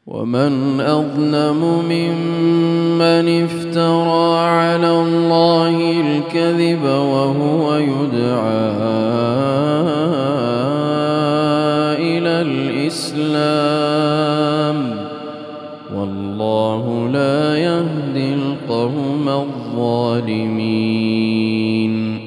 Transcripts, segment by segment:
ومن أظلم ممن افترى على الله الكذب وهو يدعى إلى الإسلام والله لا يهدي القوم الظالمين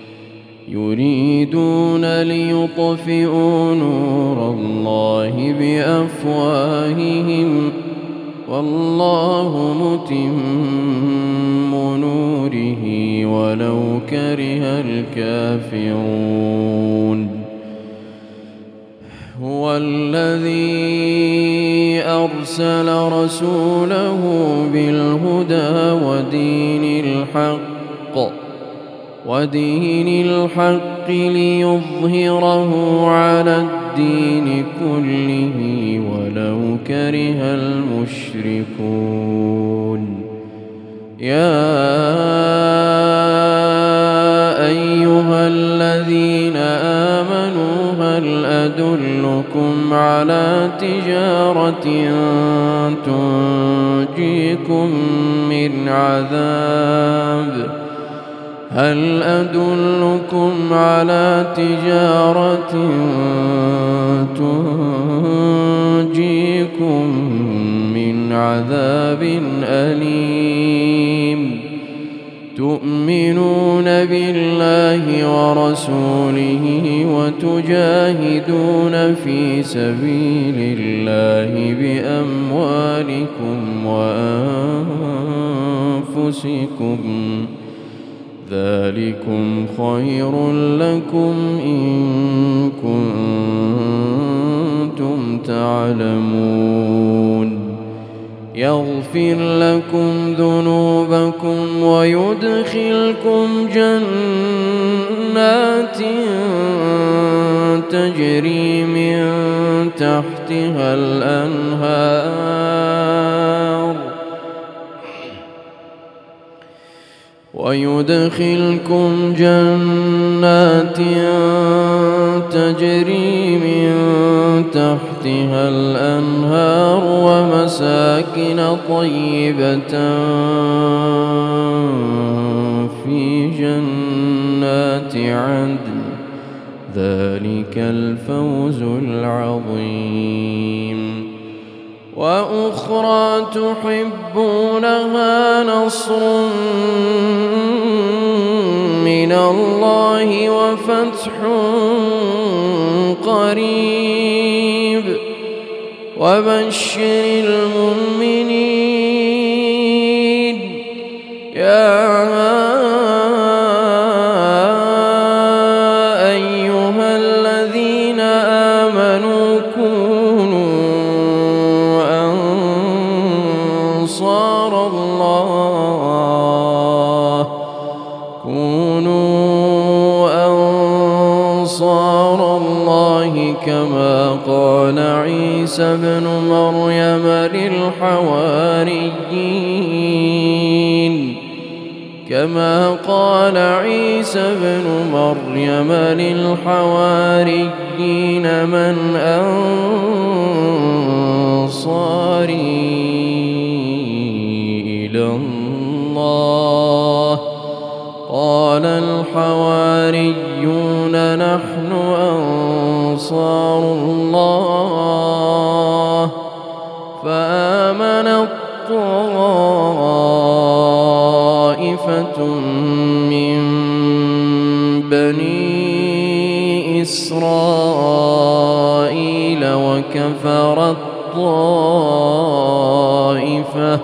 يريدون ليطفئوا نور الله بأفواههم والله متم نوره ولو كره الكافرون هو الذي أرسل رسوله بالهدى ودين الحق ليظهره على الدين كله ولو كره المشركون يا أيها الذين آمنوا هل أدلكم على تجارة تنجيكم من عذاب هل أدلكم على تجارة تنجيكم من عذاب أليم تؤمنون بالله ورسوله وتجاهدون في سبيل الله بأموالكم وأنفسكم ذلكم خير لكم إن كنتم تعلمون يغفر لكم ذنوبكم ويدخلكم جنات تجري من تحتها الأنهار ومساكن طيبة في جنات عدن ذلك الفوز العظيم وأخرى تحبونها نصر من الله وفتح قريب وبشر المؤمنين يا أيها الذين آمنوا كونوا أنصار الله كما قال عيسى ابن مريم للحواريين من أنصاري إلى الله قال الحواريون نحن أنصار الله فآمنت طائفة من بني إسرائيل وكفرت طائفة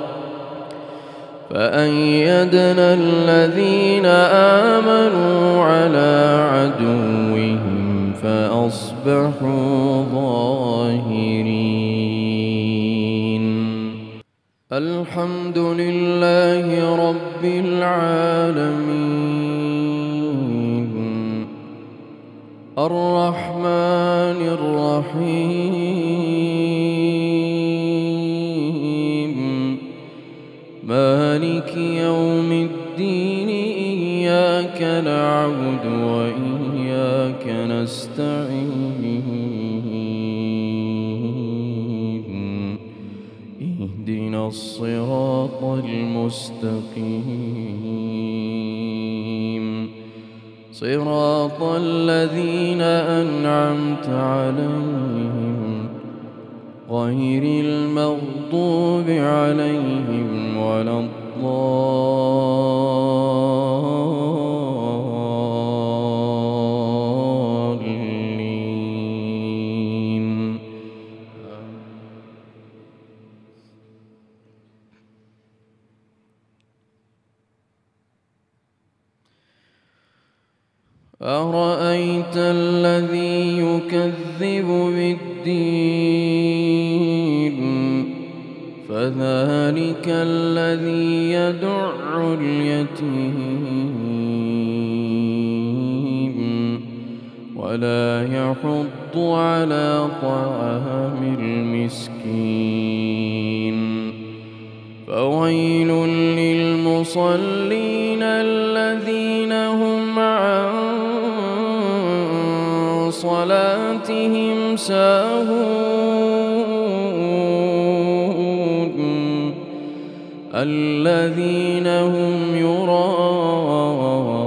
فأيدنا الذين آمنوا على عدوهم فأصبحوا ظاهرين الحمد لله رب العالمين الرحمن الرحيم مالك يوم الدين إياك نعبد وإياك نستعين الصراط المستقيم صراط الذين أنعمت عليهم غير المغضوب عليهم ولا الضالين. أرأيت الذي يكذب بالدين فذلك الذي يدع اليتيم ولا يحض على طعام المسكين فويل للمصلين الذين هم عن صلاتهم ساهون الذين هم يراءون